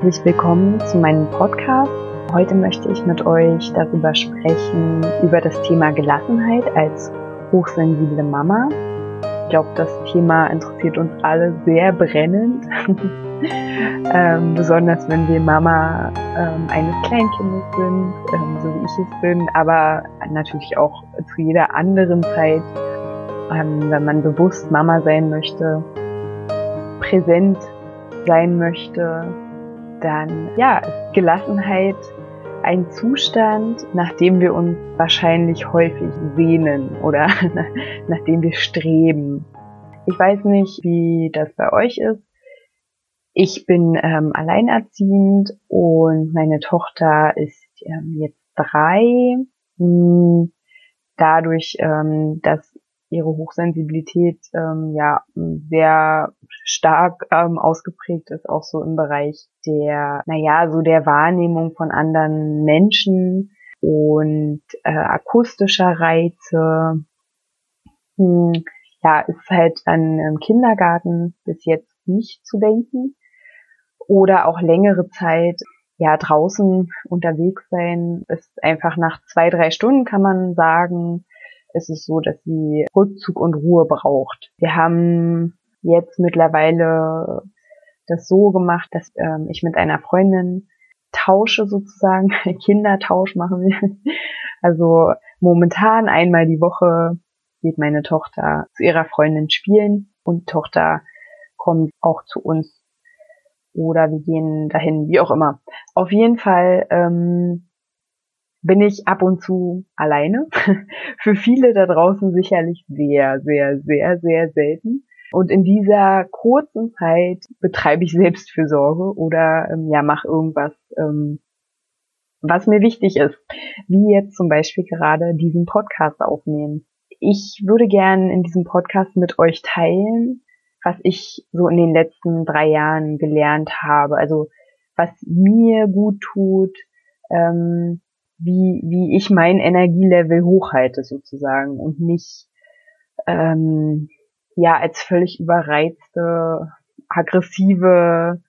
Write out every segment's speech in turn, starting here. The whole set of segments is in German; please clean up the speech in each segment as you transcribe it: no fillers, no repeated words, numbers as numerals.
herzlich willkommen zu meinem Podcast. Heute möchte ich mit euch darüber sprechen, über das Thema Gelassenheit als hochsensible Mama. Ich glaube, das Thema interessiert uns alle sehr brennend, besonders wenn wir Mama eines Kleinkindes sind, so wie ich es bin, aber natürlich auch zu jeder anderen Zeit, wenn man bewusst Mama sein möchte, präsent sein möchte, dann ist Gelassenheit ein Zustand, nach dem wir uns wahrscheinlich häufig sehnen oder nach dem wir streben. Ich weiß nicht, wie das bei euch ist. Ich bin alleinerziehend und meine Tochter ist jetzt 3. Dadurch, dass ihre Hochsensibilität sehr stark ausgeprägt ist, auch so im Bereich der Wahrnehmung von anderen Menschen und akustischer Reize. Ist halt an Kindergarten bis jetzt nicht zu denken. Oder auch längere Zeit draußen unterwegs sein, ist einfach nach 2-3 Stunden, kann man sagen, ist es so, dass sie Rückzug und Ruhe braucht. Wir haben jetzt mittlerweile das so gemacht, dass ich mit einer Freundin tausche sozusagen, Kindertausch machen wir. Also momentan einmal die Woche geht meine Tochter zu ihrer Freundin spielen und die Tochter kommt auch zu uns oder wir gehen dahin, wie auch immer. Auf jeden Fall bin ich ab und zu alleine. Für viele da draußen sicherlich sehr, sehr, sehr, sehr selten. Und in dieser kurzen Zeit betreibe ich Selbstfürsorge oder mache irgendwas, was mir wichtig ist. Wie jetzt zum Beispiel gerade diesen Podcast aufnehmen. Ich würde gern in diesem Podcast mit euch teilen, was ich so in den letzten 3 Jahren gelernt habe. Also was mir gut tut, wie ich mein Energielevel hochhalte sozusagen und nicht als völlig überreizte, aggressive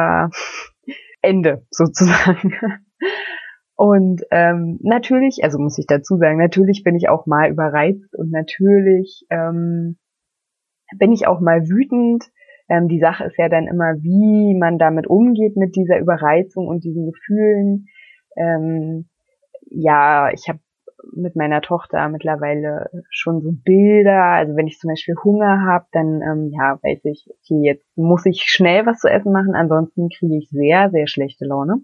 Ende sozusagen. Und natürlich, also muss ich dazu sagen, natürlich bin ich auch mal überreizt und natürlich bin ich auch mal wütend. Die Sache ist ja dann immer, wie man damit umgeht mit dieser Überreizung und diesen Gefühlen. Ich habe mit meiner Tochter mittlerweile schon so Bilder, also wenn ich zum Beispiel Hunger habe, dann weiß ich, okay, jetzt muss ich schnell was zu essen machen, ansonsten kriege ich sehr, sehr schlechte Laune.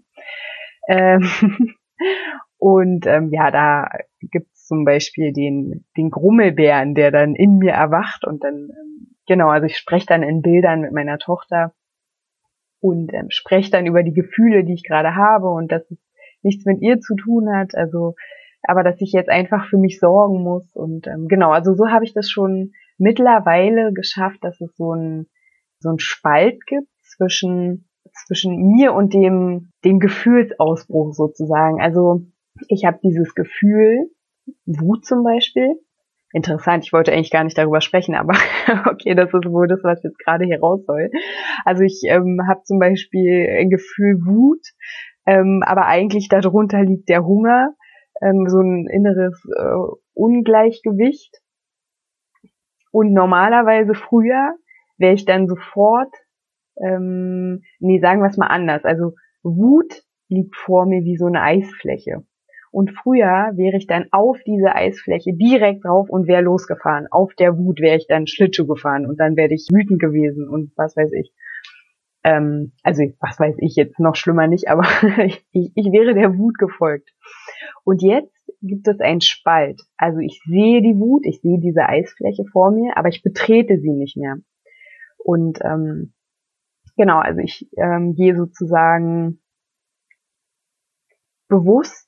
Und da gibt's zum Beispiel den Grummelbären, der dann in mir erwacht und dann, also ich spreche dann in Bildern mit meiner Tochter und spreche dann über die Gefühle, die ich gerade habe und dass es nichts mit ihr zu tun hat, aber dass ich jetzt einfach für mich sorgen muss und so habe ich das schon mittlerweile geschafft, dass es so ein Spalt gibt zwischen mir und dem Gefühlsausbruch sozusagen. Also ich habe dieses Gefühl, Wut zum Beispiel. Interessant, ich wollte eigentlich gar nicht darüber sprechen, aber okay, das ist wohl das, was jetzt gerade hier raus soll. Also ich habe zum Beispiel ein Gefühl Wut, aber eigentlich darunter liegt der Hunger, so ein inneres Ungleichgewicht. Und normalerweise früher wäre ich dann sofort, sagen wir es mal anders. Also Wut liegt vor mir wie so eine Eisfläche. Und früher wäre ich dann auf diese Eisfläche direkt drauf und wäre losgefahren. Auf der Wut wäre ich dann Schlittschuh gefahren und dann wäre ich wütend gewesen und was weiß ich. Was weiß ich jetzt, noch schlimmer nicht, aber ich wäre der Wut gefolgt. Und jetzt gibt es einen Spalt. Also ich sehe die Wut, ich sehe diese Eisfläche vor mir, aber ich betrete sie nicht mehr. Und also ich gehe sozusagen bewusst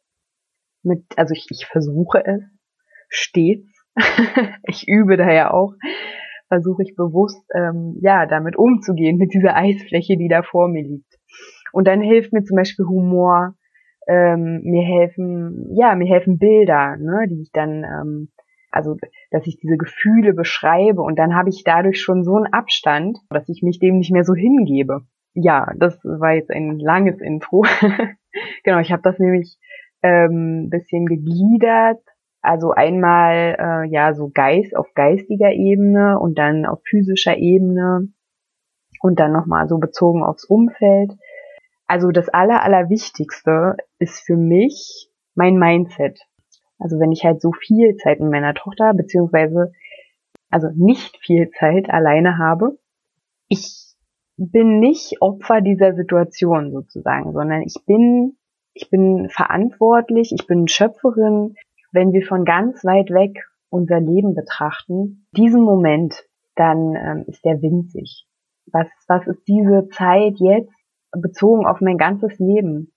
ich versuche es stets, ich übe da ja auch, versuche ich bewusst damit umzugehen, mit dieser Eisfläche, die da vor mir liegt. Und dann hilft mir zum Beispiel Humor, mir helfen Bilder, ne, die ich dann, dass ich diese Gefühle beschreibe und dann habe ich dadurch schon so einen Abstand, dass ich mich dem nicht mehr so hingebe. ja, das war jetzt ein langes Intro. Genau, ich habe das nämlich bisschen gegliedert. Also einmal ja so auf geistiger Ebene und dann auf physischer Ebene und dann nochmal so bezogen aufs Umfeld. Also das Allerwichtigste ist für mich mein Mindset. Also wenn ich halt so viel Zeit mit meiner Tochter, beziehungsweise also nicht viel Zeit alleine habe, ich bin nicht Opfer dieser Situation sozusagen, sondern ich bin verantwortlich, ich bin Schöpferin. Wenn wir von ganz weit weg unser Leben betrachten, diesen Moment, dann ist der winzig. Was ist diese Zeit jetzt bezogen auf mein ganzes Leben?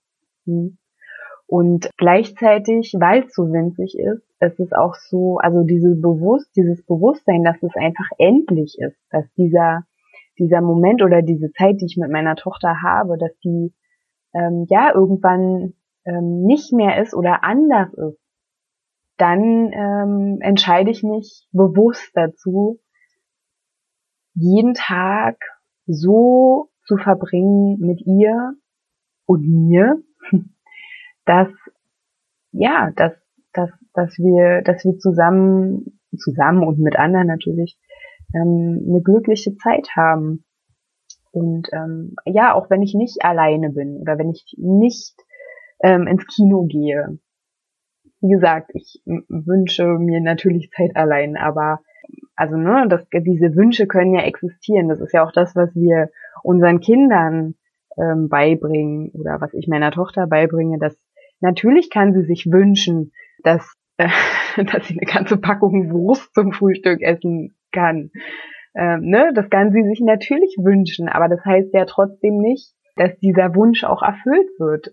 Und gleichzeitig, weil es so winzig ist, es ist auch so, also dieses Bewusstsein, dass es einfach endlich ist, dass dieser Moment oder diese Zeit, die ich mit meiner Tochter habe, dass die ja irgendwann nicht mehr ist oder anders ist, dann entscheide ich mich bewusst dazu, jeden Tag so zu verbringen mit ihr und mir, dass ja, dass wir zusammen und mit anderen natürlich eine glückliche Zeit haben. Und ja, auch wenn ich nicht alleine bin oder wenn ich nicht ins Kino gehe. Wie gesagt, ich wünsche mir natürlich Zeit allein, aber also diese Wünsche können ja existieren. Das ist ja auch das, was wir unseren Kindern beibringen oder was ich meiner Tochter beibringe, dass natürlich kann sie sich wünschen, dass dass sie eine ganze Packung Wurst zum Frühstück essen kann. Das kann sie sich natürlich wünschen, aber das heißt ja trotzdem nicht, dass dieser Wunsch auch erfüllt wird.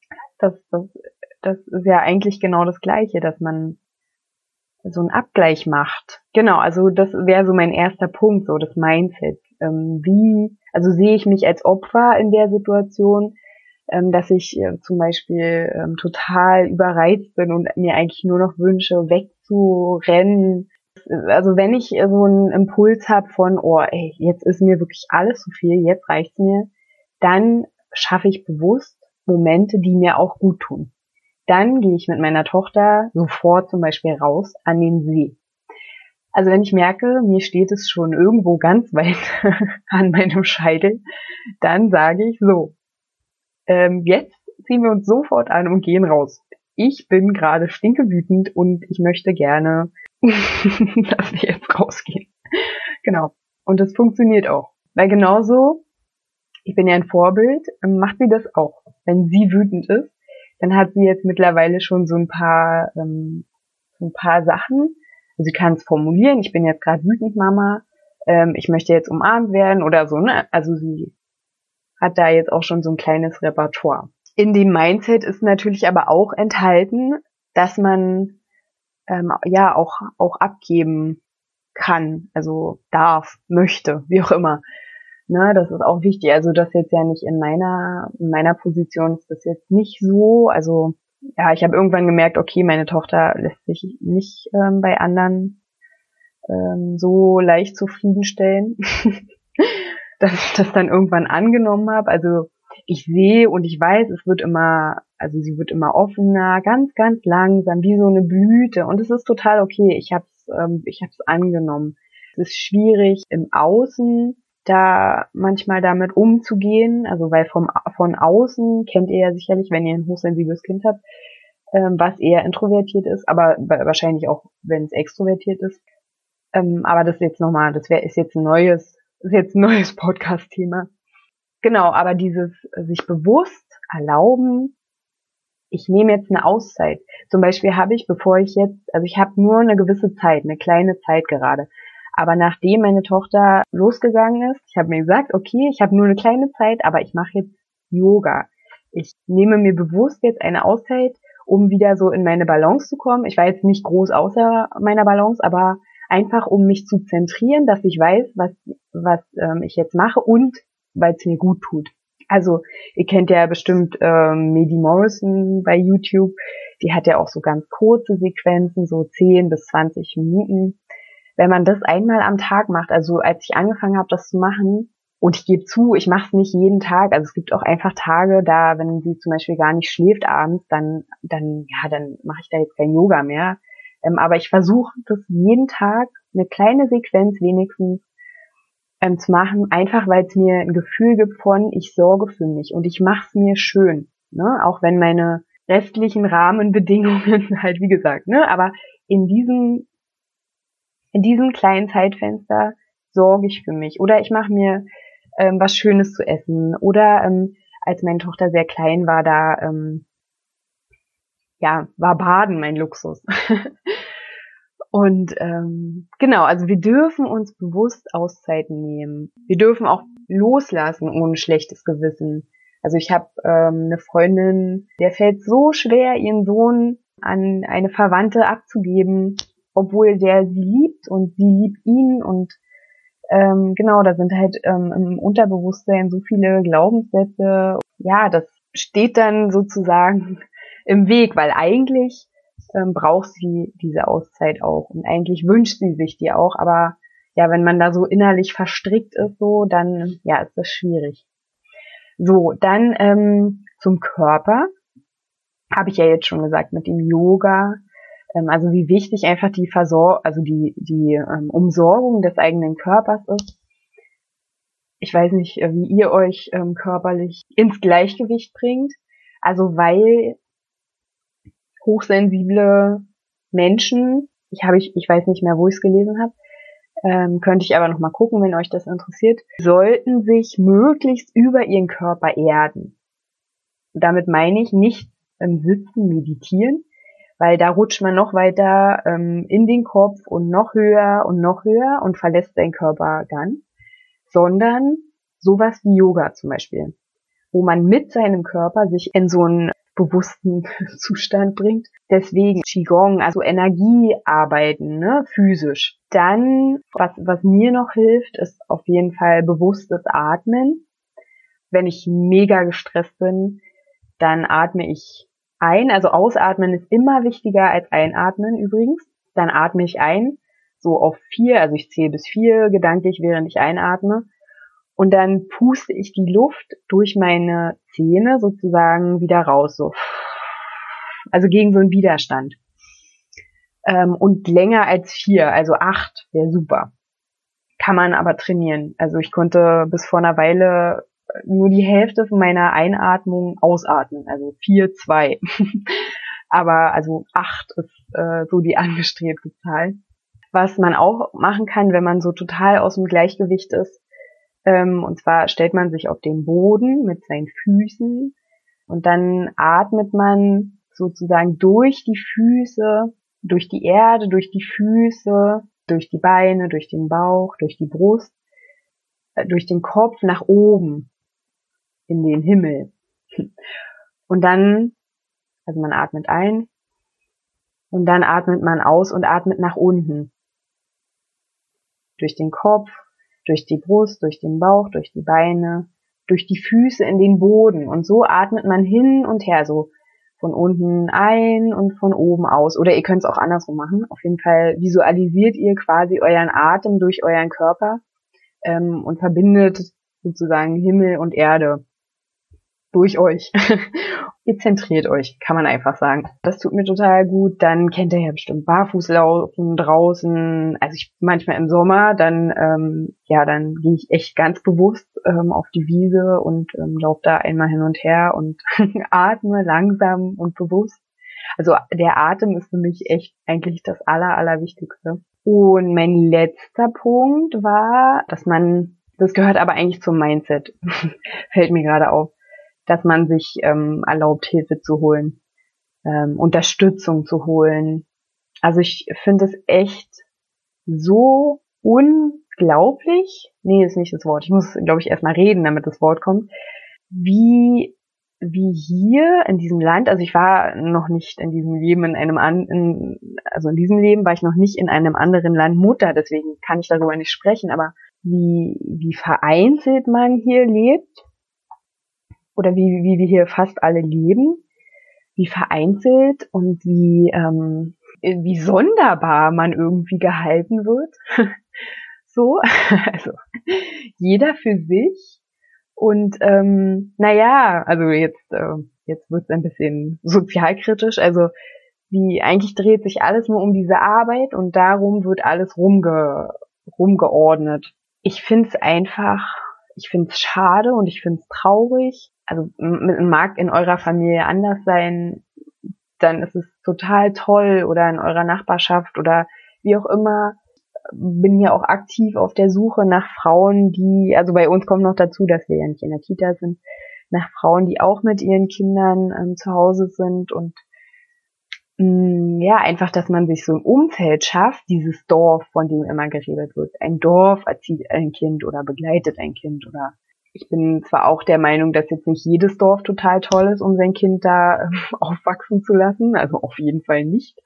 Das ist ja eigentlich genau das Gleiche, dass man so einen Abgleich macht. Genau, also das wäre so mein erster Punkt, so das Mindset. Also sehe ich mich als Opfer in der Situation, dass ich zum Beispiel total überreizt bin und mir eigentlich nur noch wünsche, wegzurennen. Also wenn ich so einen Impuls habe von, oh ey, jetzt ist mir wirklich alles zu viel, jetzt reicht's mir, dann schaffe ich bewusst Momente, die mir auch gut tun. Dann gehe ich mit meiner Tochter sofort zum Beispiel raus an den See. Also wenn ich merke, mir steht es schon irgendwo ganz weit an meinem Scheitel, dann sage ich so, jetzt ziehen wir uns sofort an und gehen raus. Ich bin gerade stinkewütend und ich möchte gerne, dass wir jetzt rausgehen. Genau. Und das funktioniert auch. Weil genauso, ich bin ja ein Vorbild, macht sie das auch. Wenn sie wütend ist, dann hat sie jetzt mittlerweile schon so ein paar Sachen. Also sie kann es formulieren, ich bin jetzt gerade wütend, Mama, ich möchte jetzt umarmt werden oder so, ne? Also sie hat da jetzt auch schon so ein kleines Repertoire. In dem Mindset ist natürlich aber auch enthalten, dass man ja auch abgeben kann, also darf, möchte, wie auch immer. Ne, das ist auch wichtig. Also das jetzt ja nicht in meiner Position ist das jetzt nicht so. Also ja, ich habe irgendwann gemerkt, okay, meine Tochter lässt sich nicht bei anderen so leicht zufriedenstellen, dass ich das dann irgendwann angenommen habe. Also ich sehe und ich weiß, sie wird immer offener, ganz, ganz langsam, wie so eine Blüte. Und es ist total okay. Ich hab's angenommen. Es ist schwierig im Außen da manchmal damit umzugehen, also weil von außen kennt ihr ja sicherlich, wenn ihr ein hochsensibles Kind habt, was eher introvertiert ist, aber wahrscheinlich auch, wenn es extrovertiert ist. Aber das ist jetzt nochmal, ist jetzt ein neues Podcast-Thema. Genau, aber dieses sich bewusst erlauben, ich nehme jetzt eine Auszeit. Zum Beispiel ich habe nur eine gewisse Zeit, eine kleine Zeit gerade. Aber nachdem meine Tochter losgegangen ist, ich habe mir gesagt, okay, ich habe nur eine kleine Zeit, aber ich mache jetzt Yoga. Ich nehme mir bewusst jetzt eine Auszeit, um wieder so in meine Balance zu kommen. Ich war jetzt nicht groß außer meiner Balance, aber einfach, um mich zu zentrieren, dass ich weiß, was ich jetzt mache und weil es mir gut tut. Also ihr kennt ja bestimmt Medi Morrison bei YouTube. Die hat ja auch so ganz kurze Sequenzen, so 10 bis 20 Minuten. Wenn man das einmal am Tag macht, also als ich angefangen habe, das zu machen, Und ich gebe zu, ich mache es nicht jeden Tag. Also es gibt auch einfach Tage, da, wenn sie zum Beispiel gar nicht schläft abends, dann mache ich da jetzt kein Yoga mehr. Aber ich versuche das jeden Tag, eine kleine Sequenz wenigstens zu machen, einfach weil es mir ein Gefühl gibt von, ich sorge für mich und ich mache es mir schön. Ne? Auch wenn meine restlichen Rahmenbedingungen halt, wie gesagt, ne, aber in diesem kleinen Zeitfenster sorge ich für mich. Oder ich mache mir was Schönes zu essen. Oder als meine Tochter sehr klein war, da war Baden mein Luxus. Und genau, also wir dürfen uns bewusst Auszeiten nehmen. Wir dürfen auch loslassen ohne schlechtes Gewissen. Also ich habe eine Freundin, der fällt so schwer, ihren Sohn an eine Verwandte abzugeben, obwohl der sie liebt und sie liebt ihn. Und genau, da sind halt im Unterbewusstsein so viele Glaubenssätze. Ja, das steht dann sozusagen im Weg, weil eigentlich braucht sie diese Auszeit auch und eigentlich wünscht sie sich die auch, aber ja, wenn man da so innerlich verstrickt ist, so, dann ja, ist das schwierig. So, dann zum Körper, habe ich ja jetzt schon gesagt, mit dem Yoga, also wie wichtig einfach die Umsorgung des eigenen Körpers ist. Ich weiß nicht, wie ihr euch körperlich ins Gleichgewicht bringt, also weil hochsensible Menschen, ich weiß nicht mehr, wo ich es gelesen habe, könnte ich aber noch mal gucken, wenn euch das interessiert, sollten sich möglichst über ihren Körper erden. Und damit meine ich nicht im Sitzen meditieren, weil da rutscht man noch weiter in den Kopf und noch höher und verlässt seinen Körper dann, sondern sowas wie Yoga zum Beispiel, wo man mit seinem Körper sich in so einen bewussten Zustand bringt. Deswegen Qigong, also Energiearbeiten, ne, physisch. Dann, was mir noch hilft, ist auf jeden Fall bewusstes Atmen. Wenn ich mega gestresst bin, dann atme ich ein. Also ausatmen ist immer wichtiger als einatmen übrigens. Dann atme ich ein, so auf 4, also ich zähle bis 4 gedanklich, während ich einatme. Und dann puste ich die Luft durch meine Zähne sozusagen wieder raus, so. Also gegen so einen Widerstand. Und länger als 4, also 8 wäre super. Kann man aber trainieren. Also ich konnte bis vor einer Weile nur die Hälfte von meiner Einatmung ausatmen, also 4, 2. Aber also 8 ist so die angestrebte Zahl. Was man auch machen kann, wenn man so total aus dem Gleichgewicht ist, und zwar stellt man sich auf den Boden mit seinen Füßen und dann atmet man sozusagen durch die Füße, durch die Erde, durch die Füße, durch die Beine, durch den Bauch, durch die Brust, durch den Kopf nach oben in den Himmel. Und dann, also man atmet ein und dann atmet man aus und atmet nach unten. Durch den Kopf, durch die Brust, durch den Bauch, durch die Beine, durch die Füße in den Boden. Und so atmet man hin und her, so von unten ein und von oben aus. Oder ihr könnt es auch andersrum machen. Auf jeden Fall visualisiert ihr quasi euren Atem durch euren Körper und verbindet sozusagen Himmel und Erde durch euch. Ihr zentriert euch, kann man einfach sagen. Das tut mir total gut. Dann kennt ihr ja bestimmt Barfußlaufen draußen. Also ich manchmal im Sommer, dann gehe ich echt ganz bewusst auf die Wiese und laufe da einmal hin und her und atme langsam und bewusst. Also der Atem ist für mich echt eigentlich das Allerwichtigste. Und mein letzter Punkt war, das gehört aber eigentlich zum Mindset, fällt mir gerade auf, dass man sich erlaubt, Hilfe zu holen, Unterstützung zu holen. Also ich finde es echt so unglaublich, nee, ist nicht das Wort, ich muss, glaube ich, erstmal reden, damit das Wort kommt, wie hier in diesem Land, also ich war noch nicht in diesem Leben in diesem Leben war ich noch nicht in einem anderen Land Mutter, deswegen kann ich darüber nicht sprechen, aber wie vereinzelt man hier lebt, oder wie wir hier fast alle leben, wie vereinzelt und wie sonderbar man irgendwie gehalten wird. so, also jeder für sich. Und naja, also jetzt wird's ein bisschen sozialkritisch. Also eigentlich dreht sich alles nur um diese Arbeit und darum wird alles rumgeordnet. Ich find's schade und ich find's traurig. Also mag in eurer Familie anders sein, dann ist es total toll, oder in eurer Nachbarschaft oder wie auch immer. Bin ja auch aktiv auf der Suche nach Frauen, also bei uns kommt noch dazu, dass wir ja nicht in der Kita sind, nach Frauen, die auch mit ihren Kindern zu Hause sind und ja, einfach, dass man sich so ein Umfeld schafft, dieses Dorf, von dem immer geredet wird. Ein Dorf erzieht ein Kind oder begleitet ein Kind, oder ich bin zwar auch der Meinung, dass jetzt nicht jedes Dorf total toll ist, um sein Kind da aufwachsen zu lassen, also auf jeden Fall nicht.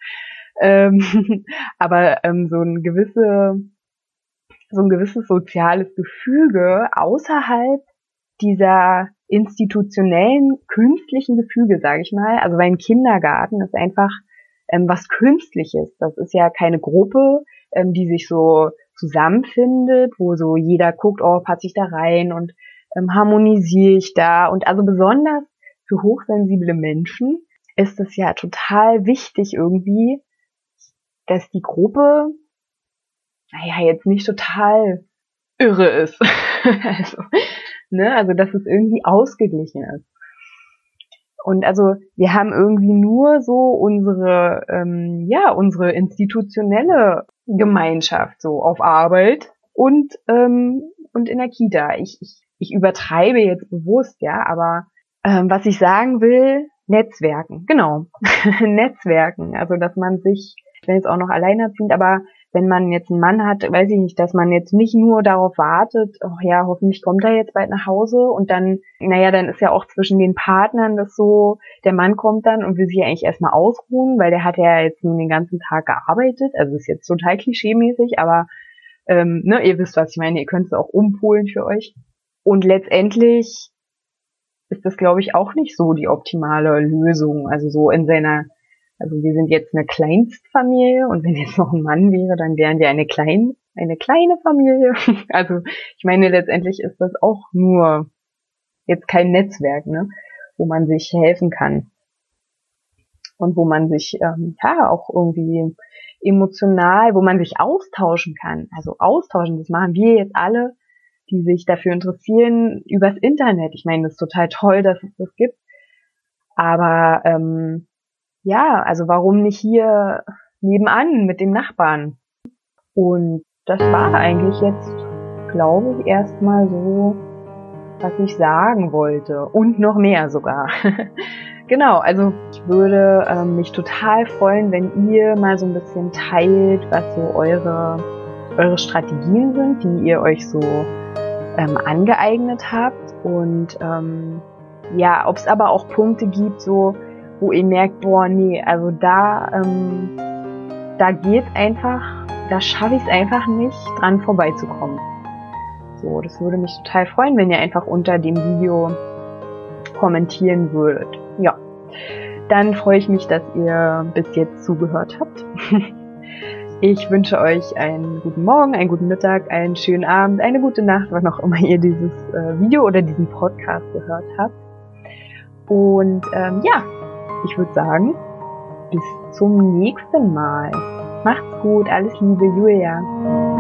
Aber so ein gewisses soziales Gefüge außerhalb dieser institutionellen, künstlichen Gefüge, sage ich mal. Also ein Kindergarten ist einfach was Künstliches. Das ist ja keine Gruppe, die sich so zusammenfindet, wo so jeder guckt, oh, passe ich da rein und harmonisiere ich da. Und also besonders für hochsensible Menschen ist es ja total wichtig irgendwie, dass die Gruppe, naja, jetzt nicht total irre ist. Also dass es irgendwie ausgeglichen ist. Und also wir haben irgendwie nur so unsere institutionelle Gemeinschaft so auf Arbeit und in der Kita. Ich übertreibe jetzt bewusst, ja, aber was ich sagen will, Netzwerken, genau. Netzwerken, also dass man sich, ich bin jetzt auch noch alleinerziehend, aber wenn man jetzt einen Mann hat, weiß ich nicht, dass man jetzt nicht nur darauf wartet, oh ja, hoffentlich kommt er jetzt bald nach Hause, und dann, naja, dann ist ja auch zwischen den Partnern das so, der Mann kommt dann und will sich ja eigentlich erstmal ausruhen, weil der hat ja jetzt nun den ganzen Tag gearbeitet, also ist jetzt total klischeemäßig, aber ihr wisst, was ich meine, ihr könnt es auch umpolen für euch. Und letztendlich ist das, glaube ich, auch nicht so die optimale Lösung, also so also wir sind jetzt eine Kleinstfamilie, und wenn jetzt noch ein Mann wäre, dann wären wir eine kleine Familie. Also ich meine, letztendlich ist das auch nur jetzt kein Netzwerk, ne, wo man sich helfen kann und wo man sich auch irgendwie emotional, wo man sich austauschen kann. Also austauschen, das machen wir jetzt alle, die sich dafür interessieren, übers Internet. Ich meine, das ist total toll, dass es das gibt, aber ja, also warum nicht hier nebenan mit dem Nachbarn? Und das war eigentlich jetzt, glaube ich, erstmal so, was ich sagen wollte. Und noch mehr sogar. Genau, also ich würde mich total freuen, wenn ihr mal so ein bisschen teilt, was so eure Strategien sind, die ihr euch so angeeignet habt. Und ja, ob es aber auch Punkte gibt, so wo ihr merkt, boah, nee, also da geht's einfach, da schaffe ich es einfach nicht, dran vorbeizukommen. So, das würde mich total freuen, wenn ihr einfach unter dem Video kommentieren würdet. Ja, dann freue ich mich, dass ihr bis jetzt zugehört habt. Ich wünsche euch einen guten Morgen, einen guten Mittag, einen schönen Abend, eine gute Nacht, wann auch immer ihr dieses Video oder diesen Podcast gehört habt. Und ja, ich würde sagen, bis zum nächsten Mal. Macht's gut, alles Liebe, Julia.